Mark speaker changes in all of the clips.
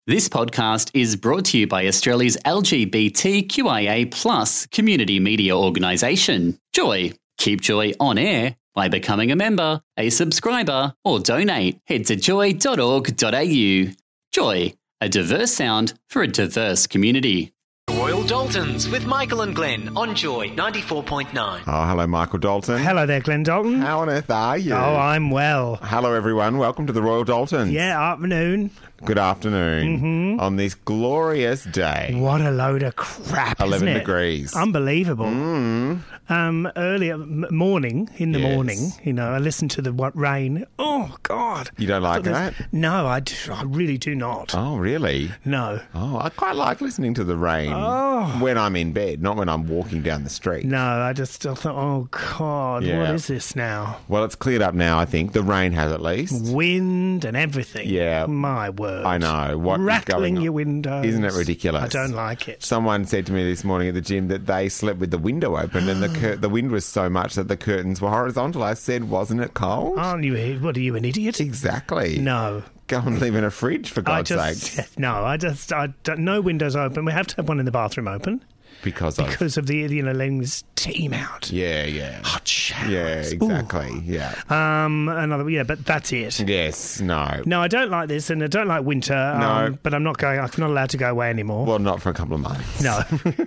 Speaker 1: This podcast is brought to you by Australia's LGBTQIA+ community media organisation, Joy. Keep Joy on air by becoming a member, a subscriber, or donate. Head to joy.org.au. Joy, a diverse sound for a diverse community.
Speaker 2: Royal Daltons with Michael and Glenn on Joy 94.9.
Speaker 3: Oh, hello, Michael Dalton.
Speaker 4: Hello there, Glenn Dalton.
Speaker 3: How on earth are you?
Speaker 4: Oh, I'm well.
Speaker 3: Hello, everyone. Welcome to the Royal Daltons.
Speaker 4: Yeah, afternoon.
Speaker 3: Good afternoon. On this glorious day.
Speaker 4: What a load of crap,
Speaker 3: 11
Speaker 4: isn't it?
Speaker 3: degrees.
Speaker 4: Unbelievable. Earlier morning, in the
Speaker 3: Yes.
Speaker 4: morning, I listened to the rain. Oh, God.
Speaker 3: You don't like that?
Speaker 4: No, I really do not.
Speaker 3: Oh, really?
Speaker 4: No.
Speaker 3: Oh, I quite like listening to the rain when I'm in bed, not when I'm walking down the street.
Speaker 4: No, I thought, oh, God,
Speaker 3: Yeah.
Speaker 4: what is this now?
Speaker 3: Well, it's cleared up now, I think. The rain has at least.
Speaker 4: Wind and everything.
Speaker 3: Yeah.
Speaker 4: My word.
Speaker 3: I know. What is
Speaker 4: Rattling
Speaker 3: going on?
Speaker 4: your windows.
Speaker 3: Isn't it ridiculous?
Speaker 4: I don't like it.
Speaker 3: Someone said to me this morning at the gym that they slept with the window open and the wind was so much that the curtains were horizontal. I said, wasn't it cold?
Speaker 4: Aren't you? What are you, an idiot?
Speaker 3: Exactly.
Speaker 4: No.
Speaker 3: Go and live in a fridge, for God's sake.
Speaker 4: No, I don't, no windows open. We have to have one in the bathroom open
Speaker 3: Because
Speaker 4: of the, letting this steam out.
Speaker 3: Yeah.
Speaker 4: Hot showers.
Speaker 3: Yeah, exactly.
Speaker 4: Ooh.
Speaker 3: Yeah.
Speaker 4: But that's it.
Speaker 3: Yes, no.
Speaker 4: No, I don't like this, and I don't like winter.
Speaker 3: No.
Speaker 4: But I'm not allowed to go away anymore.
Speaker 3: Well, not for a couple of months.
Speaker 4: No.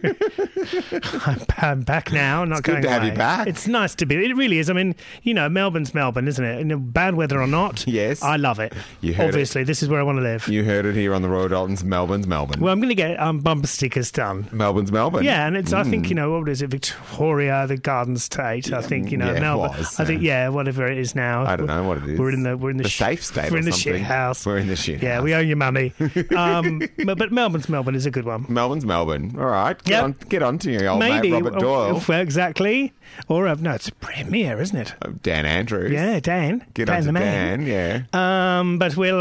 Speaker 4: I'm back now. I'm not
Speaker 3: It's good
Speaker 4: going
Speaker 3: to have
Speaker 4: away.
Speaker 3: you back.
Speaker 4: It's nice to be. It really is. I mean, Melbourne's Melbourne, isn't it? Bad weather or not.
Speaker 3: Yes.
Speaker 4: I love it.
Speaker 3: You heard
Speaker 4: Obviously, this is where I want to live.
Speaker 3: You heard it here on the Royal Daltons. Melbourne's Melbourne.
Speaker 4: Well, I'm going to get bumper stickers done.
Speaker 3: Melbourne's Melbourne.
Speaker 4: Yeah, and it's. I think what is it? Victoria, the Garden State. I think
Speaker 3: yeah,
Speaker 4: Melbourne.
Speaker 3: was,
Speaker 4: I think whatever it is now.
Speaker 3: I don't know what it is.
Speaker 4: We're in the
Speaker 3: safe state.
Speaker 4: We're
Speaker 3: or
Speaker 4: in the
Speaker 3: something.
Speaker 4: shit house.
Speaker 3: We're in the shit
Speaker 4: Yeah,
Speaker 3: house.
Speaker 4: we owe you money. But Melbourne's Melbourne is a good one.
Speaker 3: Melbourne's Melbourne. All right. Get on to your old
Speaker 4: Maybe
Speaker 3: mate Robert Doyle.
Speaker 4: Well, exactly. Or no, it's a premiere, isn't it?
Speaker 3: Dan Andrews.
Speaker 4: Yeah, Dan.
Speaker 3: Get
Speaker 4: Dan
Speaker 3: on to
Speaker 4: the man.
Speaker 3: Dan. Yeah.
Speaker 4: But we'll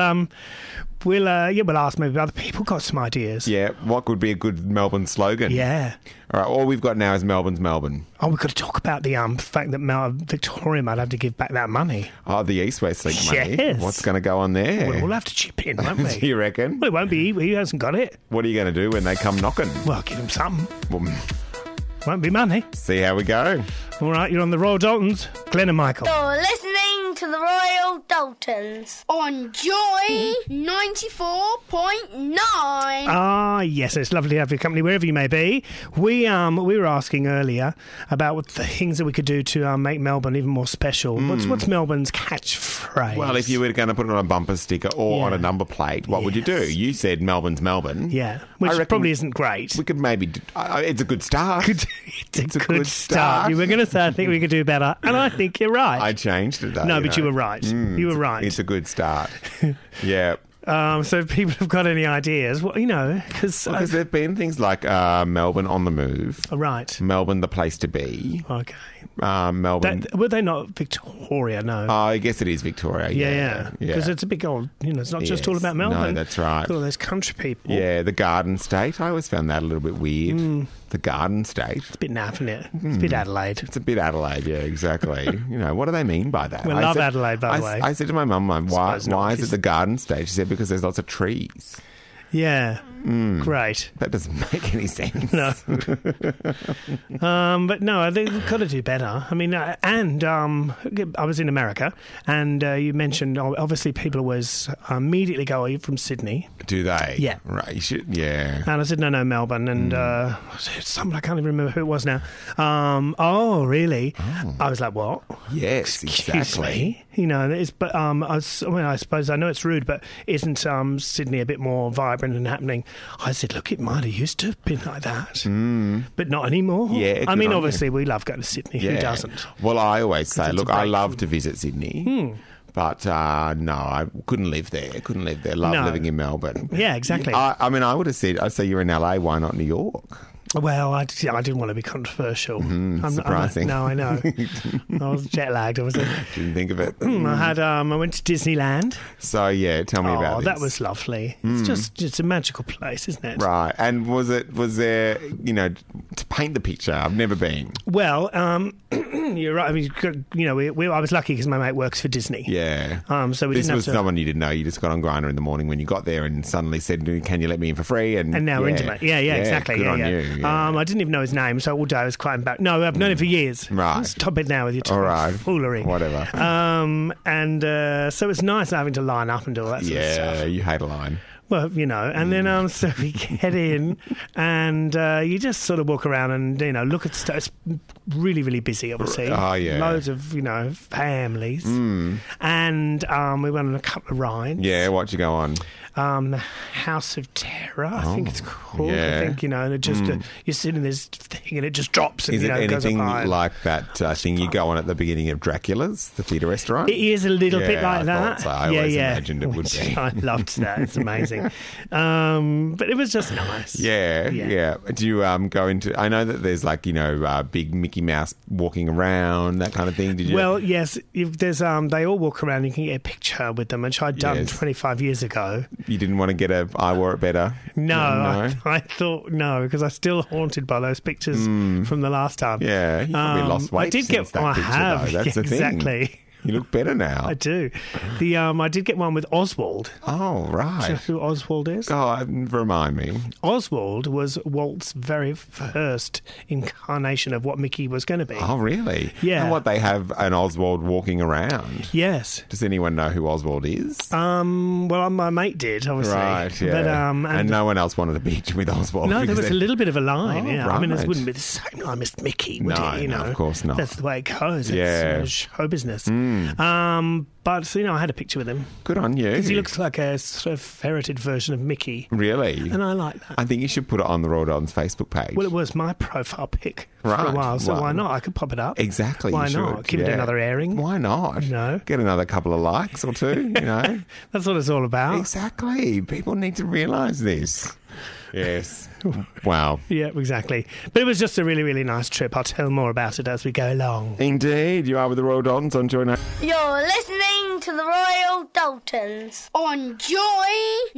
Speaker 4: ask maybe other people got some ideas.
Speaker 3: Yeah. What could be a good Melbourne slogan?
Speaker 4: Yeah.
Speaker 3: All right. All we've got now is Melbourne's Melbourne.
Speaker 4: Oh, we've got to talk about the fact that Victoria might have to give back that money.
Speaker 3: Oh, the East-West Link money.
Speaker 4: Yes.
Speaker 3: What's going to go on there?
Speaker 4: We'll have to chip in, won't we?
Speaker 3: Do you reckon?
Speaker 4: Well, it won't be. He hasn't got it.
Speaker 3: What are you going to do when they come knocking?
Speaker 4: Well, give him something.
Speaker 3: Well,
Speaker 4: Won't be money.
Speaker 3: see how we go.
Speaker 4: All right, you're on the Royal Daltons. Glenn and Michael.
Speaker 5: You're listening to the Royal Daltons on Joy 94.9.
Speaker 4: Ah, yes, it's lovely to have your company wherever you may be. We were asking earlier about what the things that we could do to make Melbourne even more special. What's Melbourne's catchphrase?
Speaker 3: Well, if you were going to put it on a bumper sticker or
Speaker 4: Yeah.
Speaker 3: on a number plate, what would you do? You said Melbourne's Melbourne.
Speaker 4: Yeah,
Speaker 3: I
Speaker 4: which
Speaker 3: reckon
Speaker 4: probably isn't great.
Speaker 3: We could maybe... it's a good start.
Speaker 4: It's a good start. You were going to say, I think we could do better, and I think you're right.
Speaker 3: I changed it, though.
Speaker 4: No, but you were right. You were right.
Speaker 3: It's a good start. Yeah.
Speaker 4: So if people have got any ideas, well, because...
Speaker 3: Because there have been things like Melbourne on the move,
Speaker 4: right.
Speaker 3: Melbourne the place to be,
Speaker 4: Okay.
Speaker 3: Melbourne...
Speaker 4: Were they not Victoria? No.
Speaker 3: I guess it is Victoria.
Speaker 4: Yeah. Because it's a big old, it's not just all
Speaker 3: Yes.
Speaker 4: about Melbourne.
Speaker 3: No, that's right.
Speaker 4: It's all those country people.
Speaker 3: Yeah, the Garden State. I always found that a little bit weird. The Garden State.
Speaker 4: It's a bit naff, isn't it? It's a bit Adelaide.
Speaker 3: It's a bit Adelaide, yeah, exactly. What do they mean by that?
Speaker 4: We love Adelaide, by the way.
Speaker 3: I said to my mum, why
Speaker 4: suppose not.
Speaker 3: is it the Garden State? She said, because there's lots of trees.
Speaker 4: Yeah. Great.
Speaker 3: That doesn't make any sense.
Speaker 4: No. But no, they've got to do better. I mean, I was in America, and you mentioned, obviously, people always immediately go, are you from Sydney?
Speaker 3: Do they?
Speaker 4: Yeah.
Speaker 3: Right, you should, yeah.
Speaker 4: And I said, no, Melbourne. And someone, I can't even remember who it was now. Oh, really?
Speaker 3: Oh.
Speaker 4: I was like, what?
Speaker 3: Yes,
Speaker 4: Excuse
Speaker 3: exactly.
Speaker 4: me? But I suppose I know it's rude, but isn't Sydney a bit more vibrant and happening? I said, look, it might have used to have been like that, but not anymore.
Speaker 3: Yeah,
Speaker 4: I mean,
Speaker 3: good on
Speaker 4: obviously, we love going to Sydney.
Speaker 3: Yeah.
Speaker 4: Who doesn't?
Speaker 3: Well, I always say,
Speaker 4: it's
Speaker 3: look,
Speaker 4: a
Speaker 3: I
Speaker 4: break
Speaker 3: love
Speaker 4: from-
Speaker 3: to visit Sydney. But no, I couldn't live there. Love
Speaker 4: No.
Speaker 3: living in Melbourne.
Speaker 4: Yeah, exactly.
Speaker 3: I mean, I would have said, I'd say you're in LA, why not New York?
Speaker 4: Well, I didn't want to be controversial.
Speaker 3: surprising.
Speaker 4: No, I know. I was jet lagged. I was.
Speaker 3: Didn't think of it.
Speaker 4: I went to Disneyland.
Speaker 3: So, yeah, tell me about this.
Speaker 4: That was lovely. It's a magical place, isn't it?
Speaker 3: Right. And was there, to paint the picture? I've never been.
Speaker 4: Well, You're right. I mean, I was lucky because my mate works for Disney.
Speaker 3: Yeah.
Speaker 4: So we
Speaker 3: this
Speaker 4: didn't
Speaker 3: was
Speaker 4: have to.
Speaker 3: someone you didn't know. You just got on Grindr in the morning when you got there and suddenly said, "Can you let me in for free?" And
Speaker 4: now we're intimate. Yeah, exactly.
Speaker 3: Good on
Speaker 4: yeah.
Speaker 3: you. Yeah.
Speaker 4: I didn't even know his name, so all day I was quite embarrassed. No, I've known him for years.
Speaker 3: Right.
Speaker 4: Stop it now with your
Speaker 3: All right.
Speaker 4: foolery.
Speaker 3: Whatever.
Speaker 4: So it's nice not having to line up and do all that sort of stuff.
Speaker 3: Yeah, you hate a line.
Speaker 4: Well, and then so we get in and you just sort of walk around and, look at stuff. It's really, really busy, obviously.
Speaker 3: Oh, yeah.
Speaker 4: Loads of, families. And we went on a couple of rides.
Speaker 3: Yeah, what'd you go on?
Speaker 4: House of Terror, I think it's called.
Speaker 3: Yeah.
Speaker 4: I think, and it just, you're sitting in this thing and it just drops and,
Speaker 3: Is it
Speaker 4: goes up
Speaker 3: anything
Speaker 4: high.
Speaker 3: like that thing you go on at the beginning of Dracula's, the theatre restaurant?
Speaker 4: It is a little bit like
Speaker 3: I
Speaker 4: that.
Speaker 3: thought so. I always imagined it would be.
Speaker 4: I loved that. It's amazing. But it was just nice.
Speaker 3: Yeah. Do you go into... I know that there's big Mickey Mouse walking around, that kind of thing. Did you?
Speaker 4: Well, yes. If there's they all walk around. You can get a picture with them, which I'd done 25 years ago.
Speaker 3: You didn't want to get I wore it better?
Speaker 4: No. I thought no, because I'm still haunted by those pictures from the last time.
Speaker 3: Yeah, you probably lost weight.
Speaker 4: I did
Speaker 3: since
Speaker 4: get.
Speaker 3: that
Speaker 4: I
Speaker 3: picture,
Speaker 4: have.
Speaker 3: though. That's the thing.
Speaker 4: Exactly.
Speaker 3: You look better now.
Speaker 4: I do. I did get one with Oswald.
Speaker 3: Oh, right.
Speaker 4: Do you know who Oswald is?
Speaker 3: Oh, remind me.
Speaker 4: Oswald was Walt's very first incarnation of what Mickey was going to be.
Speaker 3: Oh, really?
Speaker 4: Yeah.
Speaker 3: And what, they have an Oswald walking around?
Speaker 4: Yes.
Speaker 3: Does anyone know who Oswald is?
Speaker 4: Well, my mate did, obviously.
Speaker 3: Right, yeah.
Speaker 4: But,
Speaker 3: and no one else wanted a picture with Oswald.
Speaker 4: No, there was a little bit of a line.
Speaker 3: Oh,
Speaker 4: Yeah, I mean, it
Speaker 3: right.
Speaker 4: wouldn't be the same line as Mickey, would
Speaker 3: No,
Speaker 4: it?
Speaker 3: no, of course not.
Speaker 4: That's the way it goes.
Speaker 3: Yeah.
Speaker 4: It's show business. But I had a picture with him.
Speaker 3: Good on you.
Speaker 4: Because he looks like a sort of ferreted version of Mickey.
Speaker 3: Really?
Speaker 4: And I like that.
Speaker 3: I think you should put it on the Royal Dons Facebook page.
Speaker 4: Well, it was my profile pic for a
Speaker 3: Right.
Speaker 4: while, so
Speaker 3: Well,
Speaker 4: why not? I could pop it up.
Speaker 3: Exactly.
Speaker 4: Why
Speaker 3: you
Speaker 4: not?
Speaker 3: should.
Speaker 4: Give it another airing.
Speaker 3: Why not?
Speaker 4: No.
Speaker 3: Get another couple of likes or two,
Speaker 4: That's what it's all about.
Speaker 3: Exactly. People need to realise this. Yes. Wow.
Speaker 4: Yeah, exactly. But it was just a really, really nice trip. I'll tell more about it as we go along.
Speaker 3: Indeed. You are with the Royal Dons on Joy 9.
Speaker 5: You're listening to the Royal Daltons on Joy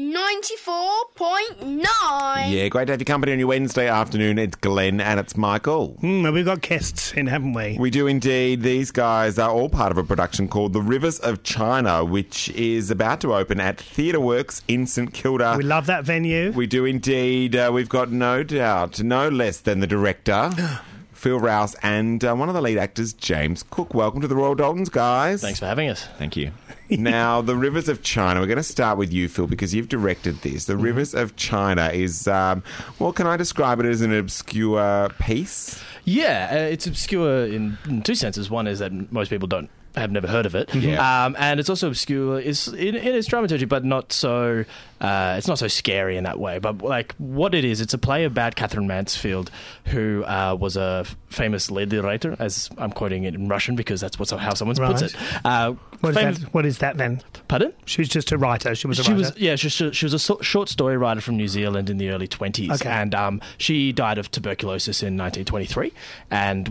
Speaker 5: 94.9.
Speaker 3: Yeah, great to have your company on your Wednesday afternoon. It's Glenn and it's Michael.
Speaker 4: Well, we've got guests in, haven't we?
Speaker 3: We do indeed. These guys are all part of a production called The Rivers of China, which is about to open at Theatre Works in St Kilda.
Speaker 4: We love that venue.
Speaker 3: We do indeed. We've got no doubt, no less than the director, Phil Rouse, and one of the lead actors, James Cook. Welcome to the Royal Daltons, guys.
Speaker 6: Thanks for having us.
Speaker 7: Thank you.
Speaker 3: Now, The Rivers of China, we're going to start with you, Phil, because you've directed this. The Rivers of China is, can I describe it as an obscure piece?
Speaker 6: Yeah, it's obscure in two senses. One is that most people have never heard of it.
Speaker 3: Yeah.
Speaker 6: And it's also obscure in its dramaturgy, but not so... it's not so scary in that way. But what it is, it's a play about Catherine Mansfield, who was a famous literator, as I'm quoting it in Russian because that's how someone puts it.
Speaker 4: What is that then?
Speaker 6: Pardon?
Speaker 4: She was just a writer. She was a writer.
Speaker 6: She was a short story writer from New Zealand in the early 20s.
Speaker 4: Okay.
Speaker 6: And she died of tuberculosis in 1923. And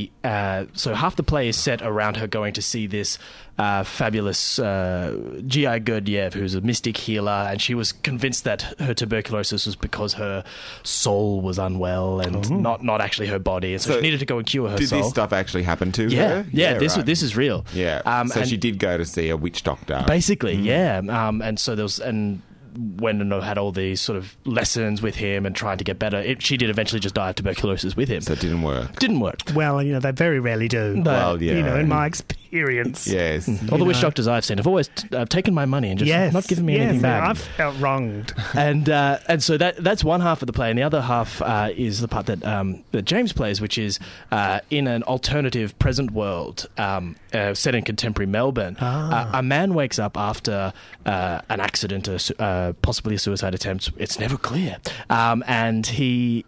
Speaker 6: so half the play is set around her going to see this fabulous G.I. Gurdjieff, who's a mystic healer, and she was convinced that her tuberculosis was because her soul was unwell and not actually her body, and so she needed to go and cure her soul.
Speaker 3: Did this stuff actually happen to her?
Speaker 6: Yeah,
Speaker 3: right.
Speaker 6: this is real.
Speaker 3: Yeah. So she did go to see a witch doctor.
Speaker 6: Basically, yeah. And so there was... went and had all these sort of lessons with him and trying to get better. She did eventually just die of tuberculosis with him.
Speaker 3: So it didn't work.
Speaker 6: Didn't work.
Speaker 4: Well, they very rarely do.
Speaker 3: Well, yeah.
Speaker 4: In my experience.
Speaker 3: Yes.
Speaker 6: All the witch doctors I've seen have always taken my money and just not given me anything back.
Speaker 4: I've felt wronged.
Speaker 6: And so that's one half of the play, and the other half is the part that James plays, which is in an alternative present world set in contemporary Melbourne. A man wakes up after an accident, possibly a suicide attempt. It's never clear, and he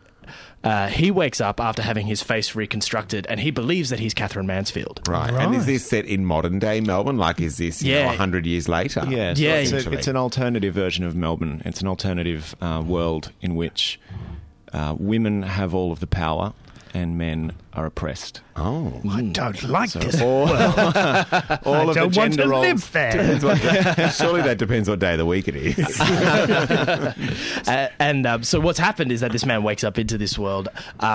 Speaker 6: wakes up after having his face reconstructed, and he believes that he's Catherine Mansfield.
Speaker 3: Right. And is this set in modern day Melbourne? Is this 100 years later?
Speaker 7: Yeah. It's an alternative version of Melbourne. It's an alternative world in which women have all of the power and men are oppressed.
Speaker 3: Oh.
Speaker 4: I don't like this.
Speaker 7: All of
Speaker 4: I
Speaker 7: the
Speaker 4: don't want
Speaker 7: gender
Speaker 4: to
Speaker 7: roles.
Speaker 4: live there.
Speaker 3: Surely that depends what day of the week it is.
Speaker 6: So what's happened is that this man wakes up into this world.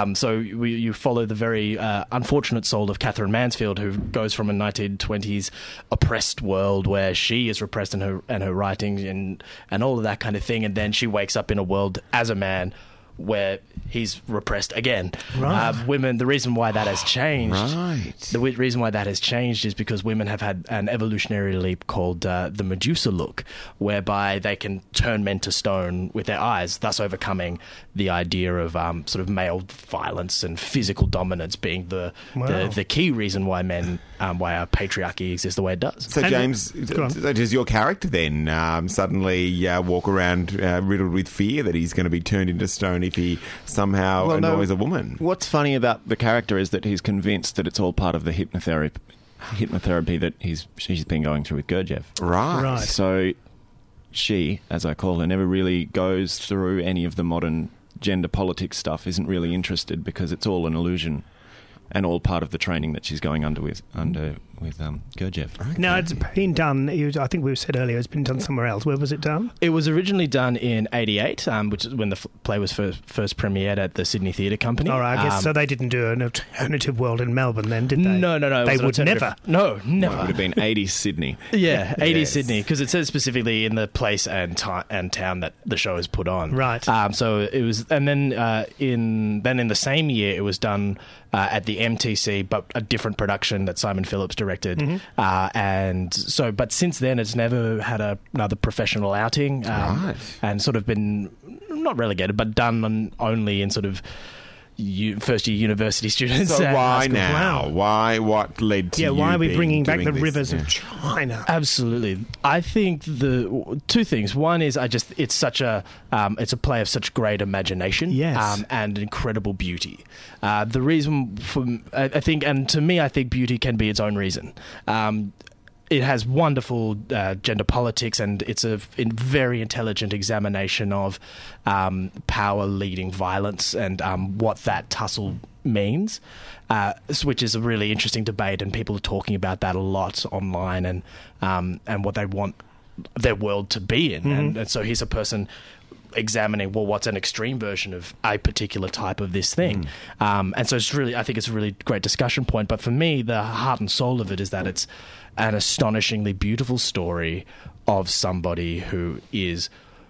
Speaker 6: You follow the very unfortunate soul of Catherine Mansfield, who goes from a 1920s oppressed world where she is repressed in her writings and all of that kind of thing, and then she wakes up in a world as a man where he's repressed again.
Speaker 4: Right.
Speaker 6: Women, the reason why that has changed,
Speaker 3: Right.
Speaker 6: the reason why that has changed is because women have had an evolutionary leap called the Medusa look, whereby they can turn men to stone with their eyes, thus overcoming the idea of sort of male violence and physical dominance being the key reason why why our patriarchy exists the way it does.
Speaker 3: So, James, does your character then suddenly walk around riddled with fear that he's going to be turned into stone if he somehow annoys a woman?
Speaker 7: What's funny about the character is that he's convinced that it's all part of the hypnotherapy that she's been going through with Gurdjieff.
Speaker 3: Right.
Speaker 7: So she, as I call her, never really goes through any of the modern gender politics stuff, isn't really interested because it's all an illusion and all part of the training that she's going under with Gurdjieff.
Speaker 3: Okay.
Speaker 4: Now, it's been done, I think we said earlier, it's been done somewhere else. Where was it done?
Speaker 6: It was originally done in 88, which is when the play was first premiered at the Sydney Theatre Company.
Speaker 4: All right, I guess so they didn't do an alternative world in Melbourne then, did they?
Speaker 6: No.
Speaker 4: They would never.
Speaker 6: No, never.
Speaker 7: It would have been 80s Sydney.
Speaker 6: Yeah, 80s
Speaker 3: Yes.
Speaker 6: Sydney, because it says specifically in the place and town that the show is put on.
Speaker 4: Right.
Speaker 6: So it was, and then in the same year it was done at the MTC, but a different production that Simon Phillips directed. Mm-hmm. But since then it's never had another professional outing,
Speaker 3: Right.
Speaker 6: and sort of been not relegated, but done only in sort of first year university students.
Speaker 3: So
Speaker 6: at high
Speaker 3: why
Speaker 6: school.
Speaker 3: now?
Speaker 4: Wow.
Speaker 3: Why? What led to you
Speaker 4: why are we
Speaker 3: being
Speaker 4: bringing back
Speaker 3: doing
Speaker 4: the
Speaker 3: this?
Speaker 4: rivers
Speaker 3: Yeah.
Speaker 4: of China?
Speaker 6: Absolutely. I think the two things. One is it's such it's a play of such great imagination,
Speaker 4: Yes.
Speaker 6: and incredible beauty. The reason I think beauty can be its own reason. It has wonderful gender politics, and it's a very intelligent examination of power leading violence and what that tussle means, which is a really interesting debate, and people are talking about that a lot online, and what they want their world to be in.
Speaker 4: Mm-hmm.
Speaker 6: And so here's a person examining, well, what's an extreme version of a particular type of this thing. And so I think it's a really great discussion point. But for me, the heart and soul of it is that it's an astonishingly beautiful story of somebody who is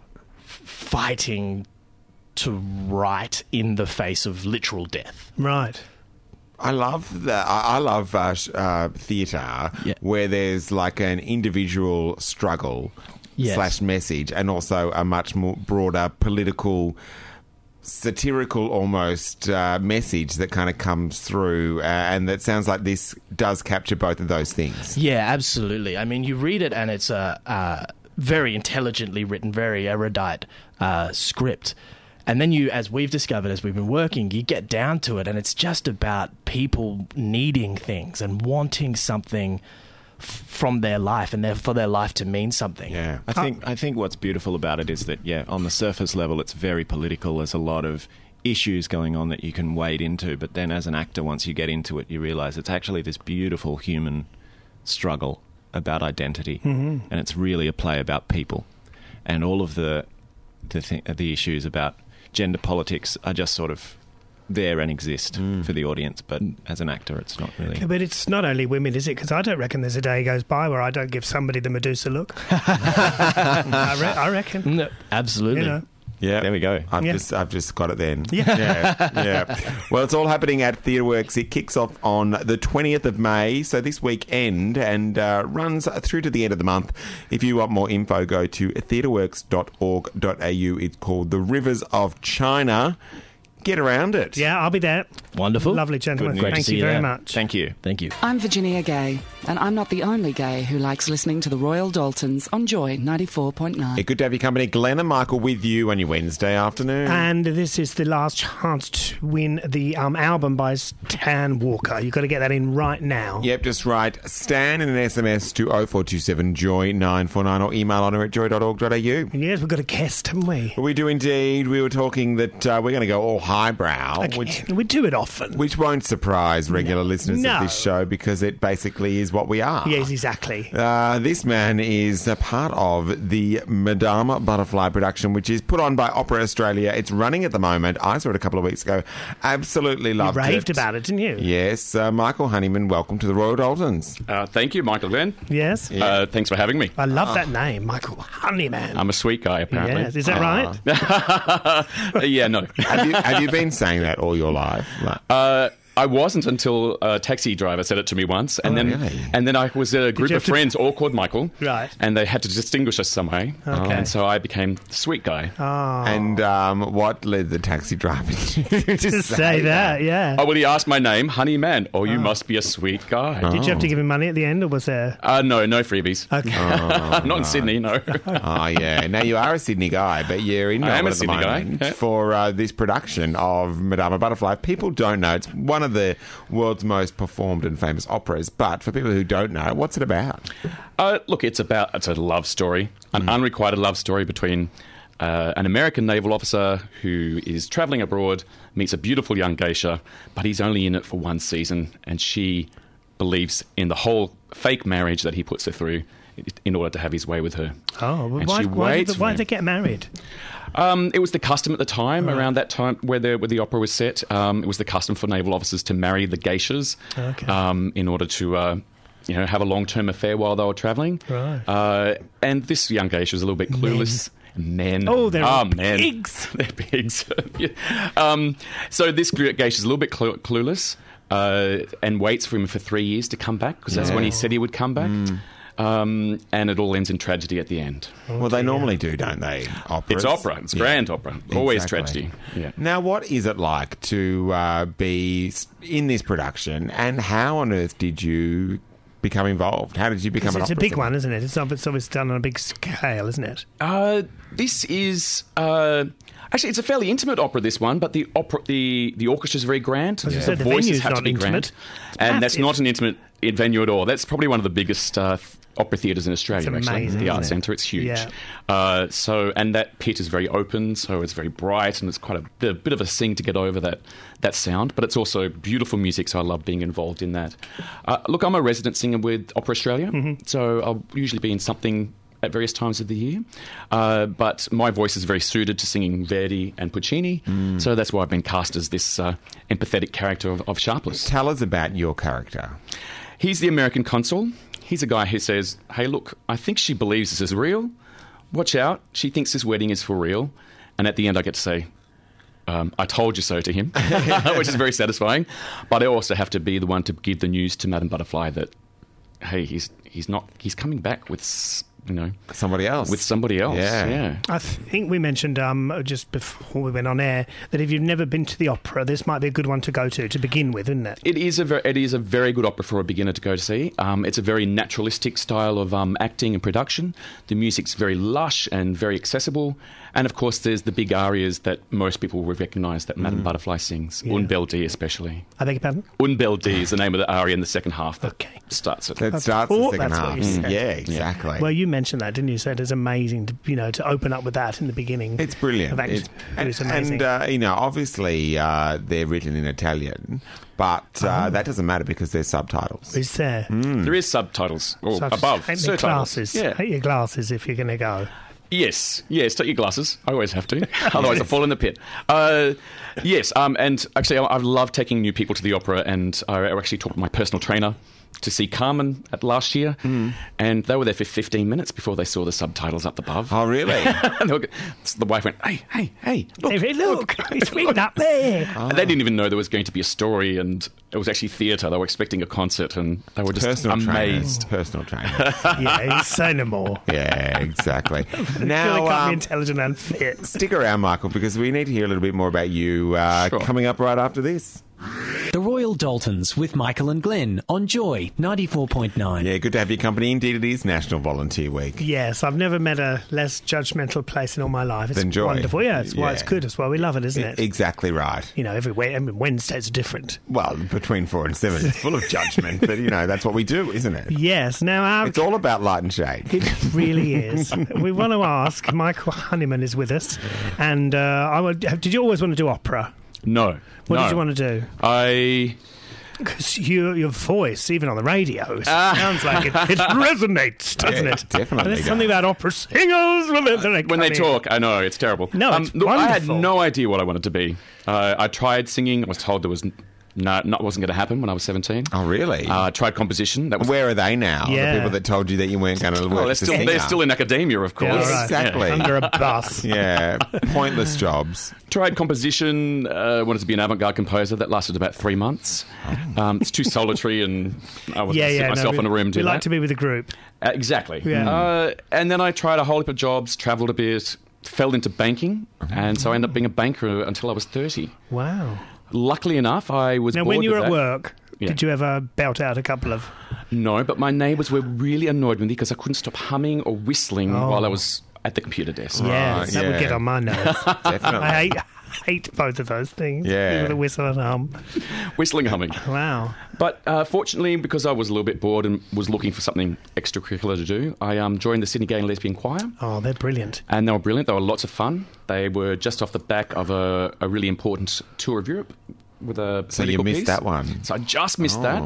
Speaker 6: fighting to right in the face of literal death.
Speaker 4: Right.
Speaker 3: I love that. I love theatre where there's like an individual struggle
Speaker 6: Yes.
Speaker 3: / message, and also a much more broader political, satirical almost message that kind of comes through, and that sounds like this does capture both of those things.
Speaker 6: Yeah, absolutely. I mean, you read it and it's a very intelligently written, very erudite script. And then as we've discovered as we've been working, you get down to it and it's just about people needing things and wanting something from their life, and for their life to mean something.
Speaker 3: Yeah.
Speaker 7: I think what's beautiful about it is that, on the surface level, it's very political. There's a lot of issues going on that you can wade into, but then as an actor, once you get into it, you realise it's actually this beautiful human struggle about identity, and it's really a play about people, and all of the issues about gender politics are just sort of there and exist for the audience, but as an actor it's not really.
Speaker 4: Yeah, but it's not only women, is it? Because I don't reckon there's a day goes by where I don't give somebody the Medusa look. I reckon.
Speaker 6: No, absolutely.
Speaker 4: You know.
Speaker 3: Yeah,
Speaker 7: There we go.
Speaker 3: I've just got it then.
Speaker 4: Yeah.
Speaker 3: Well, it's all happening at TheatreWorks. It kicks off on the 20th of May, so this weekend, and runs through to the end of the month. If you want more info, go to theatreworks.org.au. It's called The Rivers of China. Get around it.
Speaker 4: Yeah, I'll be there.
Speaker 6: Wonderful.
Speaker 4: Lovely, gentlemen.
Speaker 6: Great to
Speaker 4: Thank
Speaker 6: see
Speaker 4: you
Speaker 6: you
Speaker 4: very
Speaker 6: there.
Speaker 4: much.
Speaker 7: Thank you.
Speaker 6: Thank you.
Speaker 8: I'm Virginia Gay. And I'm not the only gay who likes listening to the Royal Daltons on Joy 94.9.
Speaker 3: Yeah, good to have your company. Glenn and Michael with you on your Wednesday afternoon.
Speaker 4: And this is the last chance to win the album by Stan Walker. You've got to get that in right now.
Speaker 3: Yep, just write Stan in an SMS to 0427 Joy 949 or email honour@joy.org.au.
Speaker 4: Yes, we've got a guest, haven't we?
Speaker 3: We do indeed. We were talking that we're going to go all highbrow,
Speaker 4: We do it often.
Speaker 3: which won't surprise regular listeners of this show because it basically is what we are.
Speaker 4: Yes, exactly.
Speaker 3: This man is a part of the Madama Butterfly production, which is put on by Opera Australia. It's running at the moment. I saw it a couple of weeks ago. Absolutely loved it.
Speaker 4: You raved about it, didn't you?
Speaker 3: Yes. Michael Honeyman, welcome to the Royal Daltons.
Speaker 9: Thank you, Michael Glenn.
Speaker 4: Yes.
Speaker 9: Thanks for having me.
Speaker 4: I love that name, Michael Honeyman.
Speaker 9: I'm a sweet guy, apparently.
Speaker 4: Yes. Is that right?
Speaker 9: Yeah, no.
Speaker 3: Have you been saying that all your life?
Speaker 9: I wasn't until a taxi driver said it to me once, and then I was a group of friends, all called Michael,
Speaker 4: right?
Speaker 9: And they had to distinguish us some way, and so I became the sweet guy.
Speaker 4: Oh.
Speaker 3: And what led the taxi driver to say that?
Speaker 4: Yeah.
Speaker 9: Oh, well, he asked my name, Honey Man. Oh, you must be a sweet guy.
Speaker 4: Did you have to give him money at the end, or was there?
Speaker 9: No freebies.
Speaker 4: Okay.
Speaker 9: Not in Sydney, no.
Speaker 3: Oh, yeah. Now, you are a Sydney guy, but you're in Melbourne at the moment for this production of Madama Butterfly. People don't know. It's one of the world's most performed and famous operas, but for people who don't know, what's it about?
Speaker 9: Look, it's a love story, an unrequited love story between an American naval officer who is travelling abroad, meets a beautiful young geisha, but he's only in it for one season, and she believes in the whole fake marriage that he puts her through in order to have his way with her.
Speaker 4: Oh, well, why did they get married?
Speaker 9: It was the custom at the time, around that time where the opera was set. It was the custom for naval officers to marry the geishas in order to have a long-term affair while they were travelling.
Speaker 4: Right.
Speaker 9: And this young geisha was a little bit clueless. Men.
Speaker 4: Oh, they're
Speaker 9: pigs. They're pigs. So this geisha is a little bit clueless and waits for him for 3 years to come back, because that's when he said he would come back. And it all ends in tragedy at the end.
Speaker 3: Well, they normally do, don't they? Operas?
Speaker 9: It's opera. It's grand opera. Always tragedy. Yeah.
Speaker 3: Now, what is it like to be in this production, and how on earth did you become involved? How did you become an opera
Speaker 4: It's a big
Speaker 3: singer?
Speaker 4: one, isn't it? It's obviously done on a big scale, isn't it?
Speaker 9: This is... Actually, it's a fairly intimate opera, this one, but the orchestra is very grand.
Speaker 4: As you said, the
Speaker 9: voices
Speaker 4: venue's
Speaker 9: have to
Speaker 4: not
Speaker 9: be
Speaker 4: intimate.
Speaker 9: grand. And that's not an intimate venue at all. That's probably one of the biggest opera theatres in Australia,
Speaker 4: It's amazing,
Speaker 9: actually. The Arts
Speaker 4: isn't it?
Speaker 9: Centre, it's huge.
Speaker 4: Yeah.
Speaker 9: And that pit is very open, so it's very bright, and it's quite a bit of a sing to get over that sound, but it's also beautiful music, so I love being involved in that. Look, I'm a resident singer with Opera Australia, so I'll usually be in something at various times of the year. But my voice is very suited to singing Verdi and Puccini, so that's why I've been cast as this empathetic character of Sharpless.
Speaker 3: Tell us about your character.
Speaker 9: He's the American consul. He's a guy who says, hey, look, I think she believes this is real. Watch out. She thinks this wedding is for real. And at the end, I get to say, I told you so to him, which is very satisfying. But I also have to be the one to give the news to Madame Butterfly that, hey, he's coming back with...
Speaker 3: somebody else.
Speaker 9: With somebody else, yeah.
Speaker 4: I think we mentioned just before we went on air that if you've never been to the opera, this might be a good one to go to begin with, isn't it?
Speaker 9: It is a very good opera for a beginner to go to see. It's a very naturalistic style of acting and production. The music's very lush and very accessible. And, of course, there's the big arias that most people will recognise that Madame Butterfly sings, Un Bel D especially.
Speaker 4: I beg your pardon?
Speaker 9: Un Bel D is the name of the aria in the second half that starts it.
Speaker 3: That starts the second half.
Speaker 4: Yeah,
Speaker 3: exactly.
Speaker 4: Well, you mentioned that, didn't you? So it is amazing to open up with that in the beginning.
Speaker 3: It's brilliant.
Speaker 4: It is amazing.
Speaker 3: And, obviously they're written in Italian, but that doesn't matter because there's subtitles.
Speaker 4: Is there?
Speaker 9: There is subtitles, or
Speaker 4: So
Speaker 9: above.
Speaker 4: take your glasses.
Speaker 9: Yeah.
Speaker 4: Take your glasses if you're going to go.
Speaker 9: Yes, take your glasses. I always have to, otherwise I fall in the pit. Yes, and actually I love taking new people to the opera, and I actually talked to my personal trainer to see Carmen last year, and they were there for 15 minutes before they saw the subtitles up above.
Speaker 3: Oh, really?
Speaker 9: And the wife went, hey,
Speaker 4: Look, it's written up there.
Speaker 9: And they didn't even know there was going to be a story, and it was actually theatre. They were expecting a concert, and they were just amazed.
Speaker 3: Personal trainer.
Speaker 4: Yeah, say no more.
Speaker 3: Yeah, exactly.
Speaker 4: Now, they can't be intelligent and fit.
Speaker 3: Stick around, Michael, because we need to hear a little bit more about you coming up right after this.
Speaker 8: The Royal
Speaker 2: Royal Daltons with Michael and Glenn on Joy 94.9.
Speaker 3: Yeah, good to have your company. Indeed, it is National Volunteer Week.
Speaker 4: Yes, I've never met a less judgmental place in all my life. It's
Speaker 3: Than Joy.
Speaker 4: wonderful. Yeah, it's why it's good. It's why we love it, isn't it?
Speaker 3: Exactly right.
Speaker 4: You know, Wednesdays are different.
Speaker 3: Well, between 4 and 7, it's full of judgment, but, that's what we do, isn't it?
Speaker 4: Yes. Now,
Speaker 3: it's all about light and shade.
Speaker 4: It really is. We want to ask, Michael Honeyman is with us, and did you always want to do opera?
Speaker 9: No.
Speaker 4: What did you want to do? Because your voice, even on the radio, sounds like it resonates, doesn't it?
Speaker 3: Definitely.
Speaker 4: There's something about opera singers
Speaker 9: when they talk. I know, it's terrible.
Speaker 4: No, it's
Speaker 9: look, I had
Speaker 4: wonderful.
Speaker 9: no idea what I wanted to be. I tried singing. I was told there was wasn't going to happen when I was 17.
Speaker 3: Oh, really?
Speaker 9: I tried composition. Where
Speaker 3: are they now?
Speaker 4: Yeah.
Speaker 3: The people that told you that you weren't going to work as a singer.
Speaker 9: They're still in academia, of course.
Speaker 3: Yeah, exactly.
Speaker 4: Yeah. Under a bus.
Speaker 3: Yeah, pointless jobs.
Speaker 9: Tried composition, wanted to be an avant-garde composer. That lasted about 3 months. It's too solitary, and I wasn't going to sit myself in a room and do
Speaker 4: we
Speaker 9: that.
Speaker 4: like to be with a group.
Speaker 9: Exactly.
Speaker 4: Yeah.
Speaker 9: And then I tried a whole heap of jobs, travelled a bit, fell into banking, and so I ended up being a banker until I was 30.
Speaker 4: Wow.
Speaker 9: Luckily enough, I was
Speaker 4: Now,
Speaker 9: bored
Speaker 4: when you were
Speaker 9: with
Speaker 4: at
Speaker 9: that.
Speaker 4: work, did you ever belt out a couple of...
Speaker 9: No, but my neighbours were really annoyed with me because I couldn't stop humming or whistling while I was at the computer desk.
Speaker 4: Yeah, that would get on my nerves.
Speaker 3: Definitely.
Speaker 4: I hate both of those things.
Speaker 3: Yeah.
Speaker 4: The whistle and hum.
Speaker 9: Whistling, humming.
Speaker 4: Wow.
Speaker 9: But fortunately, because I was a little bit bored and was looking for something extracurricular to do, I joined the Sydney Gay and Lesbian Choir.
Speaker 4: Oh, they're brilliant.
Speaker 9: And they were brilliant. They were lots of fun. They were just off the back of a really important tour of Europe with a
Speaker 3: So you
Speaker 9: political
Speaker 3: missed
Speaker 9: piece.
Speaker 3: that one.
Speaker 9: So I just missed that.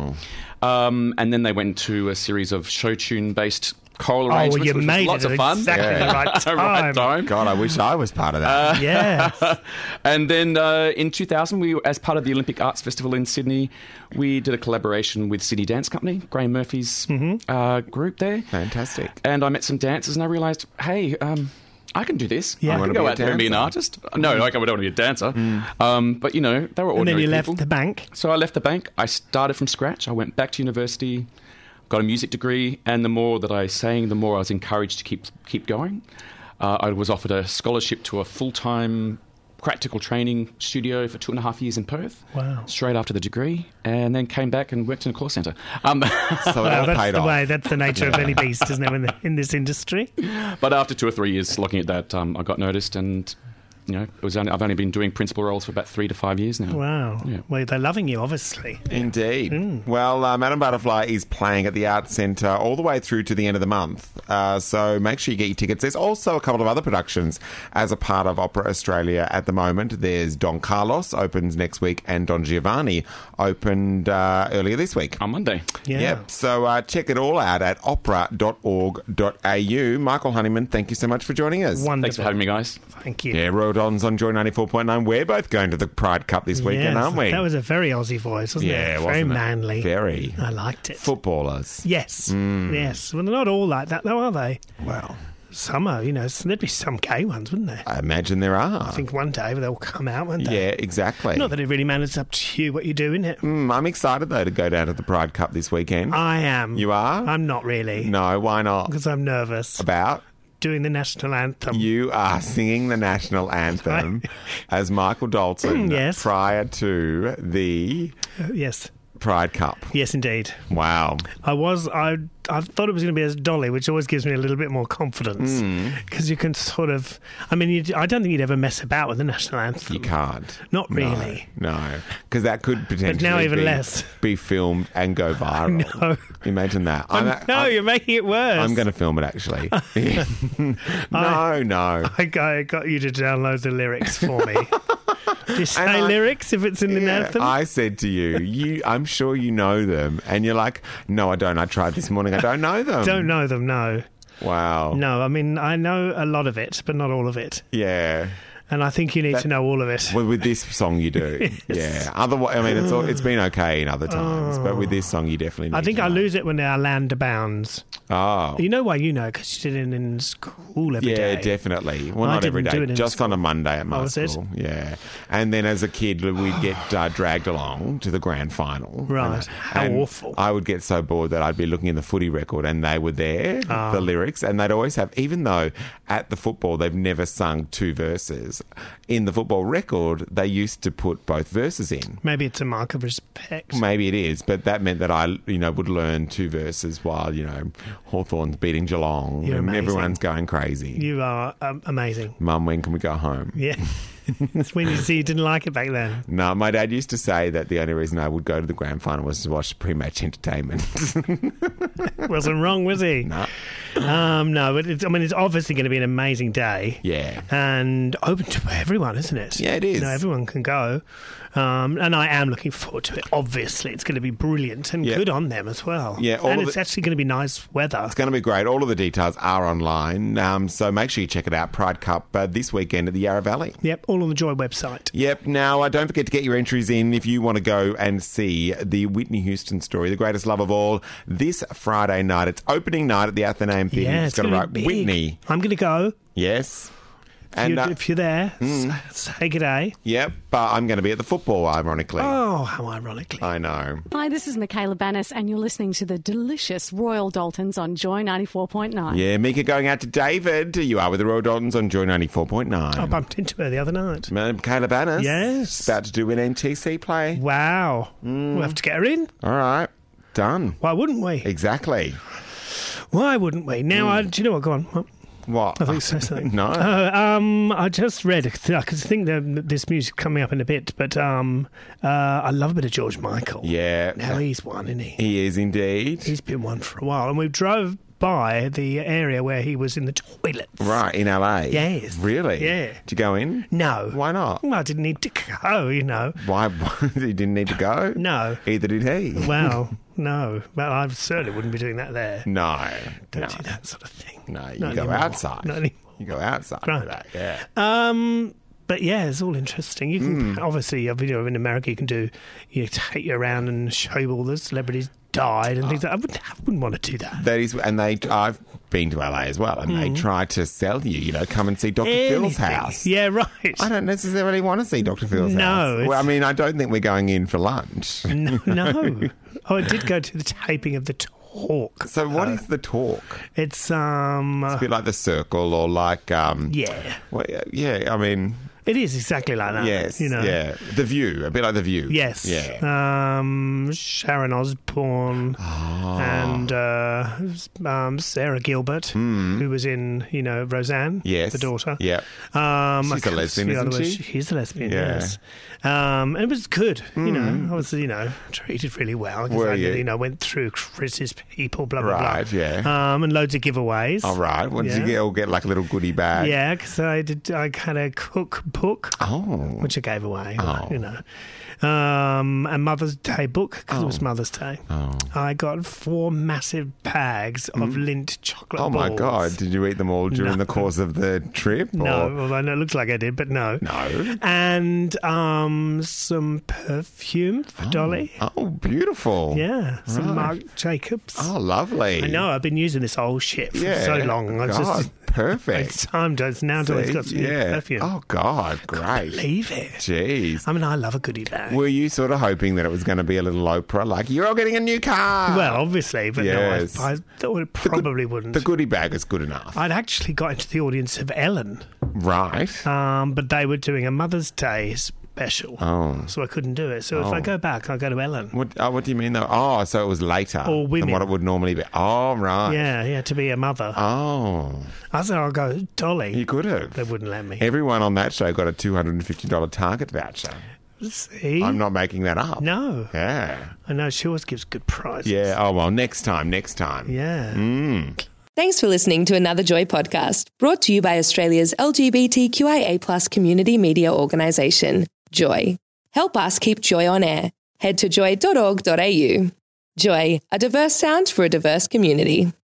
Speaker 9: And then they went to a series of show tune-based choral arrangements,
Speaker 4: you
Speaker 9: which was
Speaker 4: made
Speaker 9: lots
Speaker 4: it
Speaker 9: of fun.
Speaker 4: exactly the right time.
Speaker 9: Right time.
Speaker 3: God, I wish I was part of that.
Speaker 4: Yes.
Speaker 9: And then in 2000, we, as part of the Olympic Arts Festival in Sydney, we did a collaboration with Sydney Dance Company, Graham Murphy's group there.
Speaker 3: Fantastic.
Speaker 9: And I met some dancers, and I realised, hey, I can do this.
Speaker 4: Yeah.
Speaker 9: I can go out there and be an artist. No, I don't want to be a dancer. But, they were ordinary
Speaker 4: And then you
Speaker 9: people.
Speaker 4: left the bank.
Speaker 9: So I left the bank. I started from scratch. I went back to university, got a music degree, and the more that I sang, the more I was encouraged to keep going. I was offered a scholarship to a full-time practical training studio for 2.5 years in Perth.
Speaker 4: Wow.
Speaker 9: Straight after the degree, and then came back and worked in a call centre.
Speaker 3: So it all
Speaker 4: That's
Speaker 3: paid
Speaker 4: the
Speaker 3: off.
Speaker 4: way. That's the nature of any beast, isn't it, in this industry?
Speaker 9: But after 2 or 3 years looking at that, I got noticed, and I've only been doing principal roles for about 3 to 5 years now.
Speaker 4: Wow.
Speaker 9: Yeah.
Speaker 4: Well, they're loving you, obviously.
Speaker 3: Indeed. Well, Madame Butterfly is playing at the Arts Centre all the way through to the end of the month. So make sure you get your tickets. There's also a couple of other productions as a part of Opera Australia at the moment. There's Don Carlos opens next week, and Don Giovanni opened earlier this week.
Speaker 9: On Monday.
Speaker 4: Yeah.
Speaker 3: Yep. So check it all out at opera.org.au. Michael Honeyman, thank you so much for joining us.
Speaker 4: Wonderful.
Speaker 9: Thanks for having me, guys.
Speaker 4: Thank you.
Speaker 3: Yeah, Royal Dons on Joy 94.9. We're both going to the Pride Cup this weekend,
Speaker 4: Yes,
Speaker 3: aren't we?
Speaker 4: That was a very Aussie voice, wasn't it?
Speaker 3: Yeah,
Speaker 4: Very
Speaker 3: wasn't it?
Speaker 4: manly.
Speaker 3: Very.
Speaker 4: I liked it.
Speaker 3: Footballers.
Speaker 4: Yes. Yes. Well, they're not all like that, though, are they?
Speaker 3: Well,
Speaker 4: Some are, there'd be some gay ones, wouldn't there?
Speaker 3: I imagine there are.
Speaker 4: I think one day they'll come out, won't they?
Speaker 3: Yeah, exactly.
Speaker 4: Not that it really matters, up to you what you do, isn't it?
Speaker 3: I'm excited, though, to go down to the Pride Cup this weekend.
Speaker 4: I am.
Speaker 3: You are?
Speaker 4: I'm not really.
Speaker 3: No, why not?
Speaker 4: Because I'm nervous.
Speaker 3: About?
Speaker 4: Doing the national anthem.
Speaker 3: You are singing the national anthem as Michael Dalton
Speaker 4: Yes.
Speaker 3: prior to the
Speaker 4: Yes.
Speaker 3: Pride Cup.
Speaker 4: Yes, indeed.
Speaker 3: Wow.
Speaker 4: I thought it was going to be as Dolly, which always gives me a little bit more confidence. Because you can sort of... I mean, I don't think you'd ever mess about with the national anthem.
Speaker 3: You can't.
Speaker 4: Not really.
Speaker 3: No. Because that could potentially
Speaker 4: now even less.
Speaker 3: be filmed and go viral.
Speaker 4: No.
Speaker 3: Imagine that.
Speaker 4: You're making it worse.
Speaker 3: I'm going to film it, actually. No.
Speaker 4: I got you to download the lyrics for me. Do you say lyrics if it's in the anthem?
Speaker 3: I said to you, I'm sure you know them. And you're like, no, I don't. I tried this morning. I don't know them.
Speaker 4: Don't know them, no.
Speaker 3: Wow.
Speaker 4: No, I mean, I know a lot of it, but not all of it.
Speaker 3: Yeah.
Speaker 4: And I think you need to know all of it.
Speaker 3: Well, with this song, you do. Yeah. Otherwise, I mean, it's been okay in other times, but with this song, you definitely need
Speaker 4: I think
Speaker 3: to
Speaker 4: I
Speaker 3: know.
Speaker 4: lose it when our land abounds.
Speaker 3: Oh.
Speaker 4: You know why you know? Because you did it in school every day.
Speaker 3: Yeah, definitely. Well,
Speaker 4: I
Speaker 3: not every
Speaker 4: didn't do
Speaker 3: day,
Speaker 4: it in
Speaker 3: just
Speaker 4: school.
Speaker 3: on a Monday at my
Speaker 4: was it?
Speaker 3: school. Yeah. And then as a kid, we'd get dragged along to the grand final.
Speaker 4: Right. How
Speaker 3: And
Speaker 4: awful.
Speaker 3: I would get so bored that I'd be looking in the footy record and they were there, the lyrics, and they'd always have, even though at the football they've never sung 2 verses, because in the football record, they used to put both verses in.
Speaker 4: Maybe it's a mark of respect.
Speaker 3: Maybe it is, but that meant that I, would learn 2 verses while, Hawthorn's beating Geelong.
Speaker 4: You're
Speaker 3: and
Speaker 4: amazing.
Speaker 3: Everyone's going crazy.
Speaker 4: You are amazing.
Speaker 3: Mum, when can we go home?
Speaker 4: Yeah. It's when you see you didn't like it back then.
Speaker 3: No, my dad used to say that the only reason I would go to the grand final was to watch pre-match entertainment.
Speaker 4: Wasn't wrong, was he?
Speaker 3: No.
Speaker 4: No, but it's obviously going to be an amazing day.
Speaker 3: Yeah.
Speaker 4: And open to everyone, isn't it?
Speaker 3: Yeah, it is.
Speaker 4: Everyone can go. And I am looking forward to it. Obviously, it's going to be brilliant and good on them as well.
Speaker 3: Yeah,
Speaker 4: and it's actually going to be nice weather.
Speaker 3: It's going to be great. All of the details are online, so make sure you check it out. Pride Cup this weekend at the Yarra Valley.
Speaker 4: Yep, all on the Joy website.
Speaker 3: Yep. Now, don't forget to get your entries in if you want to go and see the Whitney Houston story, The Greatest Love of All, this Friday night. It's opening night at the Athenaeum Theatre.
Speaker 4: Yeah,
Speaker 3: it's got to write Whitney.
Speaker 4: I'm going to go.
Speaker 3: Yes.
Speaker 4: If you're there, say good day.
Speaker 3: Yep, but I'm going to be at the football, ironically.
Speaker 4: Oh, how ironically.
Speaker 3: I know.
Speaker 10: Hi, this is Michaela Bannis, and you're listening to the delicious Royal Daltons on Joy 94.9.
Speaker 3: Yeah, Mika going out to David. You are with the Royal Daltons on Joy 94.9.
Speaker 4: I bumped into her the other night.
Speaker 3: Michaela Bannis.
Speaker 4: Yes.
Speaker 3: She's about to do an NTC play.
Speaker 4: Wow. We'll have to get her in.
Speaker 3: All right. Done.
Speaker 4: Why wouldn't we?
Speaker 3: Exactly.
Speaker 4: Why wouldn't we? Now, do you know what? Go on.
Speaker 3: What?
Speaker 4: I think so. Something.
Speaker 3: No.
Speaker 4: I just read, I think this music coming up in a bit, but I love a bit of George Michael.
Speaker 3: Yeah.
Speaker 4: Now he's one, isn't he?
Speaker 3: He is indeed.
Speaker 4: He's been one for a while. And we drove by the area where he was in the toilets.
Speaker 3: Right, in LA?
Speaker 4: Yes.
Speaker 3: Really?
Speaker 4: Yeah.
Speaker 3: Did you go in?
Speaker 4: No.
Speaker 3: Why not?
Speaker 4: Well, I didn't need to go,
Speaker 3: Why? You didn't need to go?
Speaker 4: No.
Speaker 3: Either did he.
Speaker 4: Well, no. Well, I certainly wouldn't be doing that there.
Speaker 3: No.
Speaker 4: Don't do that sort of thing.
Speaker 3: No, you
Speaker 4: Not
Speaker 3: go
Speaker 4: anymore.
Speaker 3: outside.
Speaker 4: Not anymore.
Speaker 3: You go outside for
Speaker 4: Right.
Speaker 3: that, yeah.
Speaker 4: But yeah, it's all interesting. You can obviously, in America, you can take you around and show you all the celebrities died and things like that. I wouldn't want to do that.
Speaker 3: That is, and I've been to LA as well, and they try to sell you, come and see Dr. Phil's house.
Speaker 4: Yeah, right.
Speaker 3: I don't necessarily want to see Dr. Phil's house.
Speaker 4: No.
Speaker 3: Well, I mean, I don't think we're going in for lunch.
Speaker 4: No. Oh, I did go to the taping of The Talk.
Speaker 3: So what is The Talk?
Speaker 4: It's
Speaker 3: It's a bit like The Circle or like...
Speaker 4: yeah.
Speaker 3: Well, yeah, I mean...
Speaker 4: It is exactly like that.
Speaker 3: Yes, yeah. The View, a bit like The View.
Speaker 4: Yes.
Speaker 3: Yeah.
Speaker 4: Sharon Osbourne and Sarah Gilbert, who was in, Roseanne,
Speaker 3: Yes.
Speaker 4: the daughter.
Speaker 3: Yeah. She's a lesbian, isn't she?
Speaker 4: She's a lesbian,
Speaker 3: Yeah.
Speaker 4: yes. And it was good, I was, treated really well.
Speaker 3: Were you?
Speaker 4: I went through Chris's people, blah, blah,
Speaker 3: Right,
Speaker 4: blah.
Speaker 3: yeah.
Speaker 4: And loads of giveaways.
Speaker 3: All right. What did you get? All get like a little goodie bag?
Speaker 4: Yeah, because I had a cookbook, which I gave away, and Mother's Day book, because it was Mother's Day. I got 4 massive bags of Lindt chocolate balls.
Speaker 3: Oh, my God. Did you eat them all during the course of the trip?
Speaker 4: No, well, I know it looks like I did, but no.
Speaker 3: No.
Speaker 4: And some perfume for Dolly.
Speaker 3: Oh, beautiful.
Speaker 4: Yeah, some
Speaker 3: Right.
Speaker 4: Marc Jacobs.
Speaker 3: Oh, lovely.
Speaker 4: I know, I've been using this old shit for so long.
Speaker 3: God, perfect.
Speaker 4: It's time to, now Dolly's got some new perfume.
Speaker 3: Oh, God, great.
Speaker 4: Leave it.
Speaker 3: Jeez.
Speaker 4: I mean, I love a goodie bag.
Speaker 3: Were you sort of hoping that it was going to be a little Oprah, like, you're all getting a new car?
Speaker 4: Well, obviously, but
Speaker 3: Yes.
Speaker 4: no, I thought it probably wouldn't.
Speaker 3: The goodie bag is good enough.
Speaker 4: I'd actually got into the audience of Ellen,
Speaker 3: Right.
Speaker 4: but they were doing a Mother's Day special, so I couldn't do it. So if I go back, I'll go to Ellen.
Speaker 3: What do you mean, though? Oh, so it was later
Speaker 4: Or women.
Speaker 3: than what it would normally be. Oh, right.
Speaker 4: Yeah, to be a mother.
Speaker 3: Oh.
Speaker 4: I said, I'll go, Dolly.
Speaker 3: You could have.
Speaker 4: They wouldn't let me.
Speaker 3: Everyone on that show got a $250 Target voucher.
Speaker 4: See?
Speaker 3: I'm not making that up.
Speaker 4: No.
Speaker 3: Yeah.
Speaker 4: I know, she always gives good prizes.
Speaker 3: Yeah. Oh, well, next time.
Speaker 4: Yeah.
Speaker 11: Thanks for listening to another Joy podcast, brought to you by Australia's LGBTQIA+ community media organisation, Joy. Help us keep Joy on air. Head to joy.org.au. Joy, a diverse sound for a diverse community.